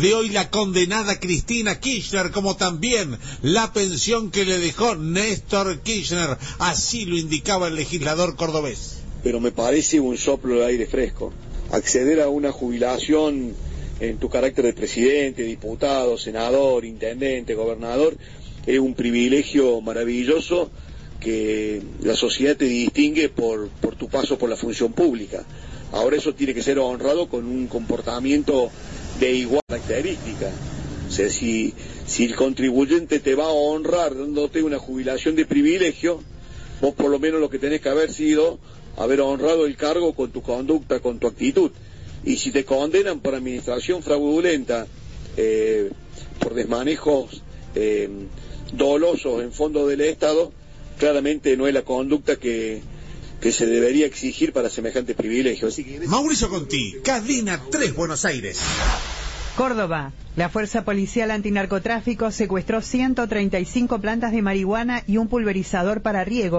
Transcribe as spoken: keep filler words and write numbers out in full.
de hoy la condenada Cristina Kirchner, como también la pensión que le dejó Néstor Kirchner. Así lo indicaba el legislador cordobés. Pero me parece un soplo de aire fresco. Acceder a una jubilación en tu carácter de presidente, diputado, senador, intendente, gobernador, es un privilegio maravilloso que la sociedad te distingue por, por tu paso por la función pública. Ahora eso tiene que ser honrado con un comportamiento de igual característica. O sea, si, si el contribuyente te va a honrar dándote una jubilación de privilegio, vos por lo menos lo que tenés que haber sido, haber honrado el cargo con tu conducta, con tu actitud. Y si te condenan por administración fraudulenta, eh, por desmanejos eh, dolosos en fondos del Estado, claramente no es la conducta que, que se debería exigir para semejante privilegio. Así que... Mauricio Conti, Cadena tres, Buenos Aires. Córdoba. La Fuerza Policial Antinarcotráfico secuestró ciento treinta y cinco plantas de marihuana y un pulverizador para riego.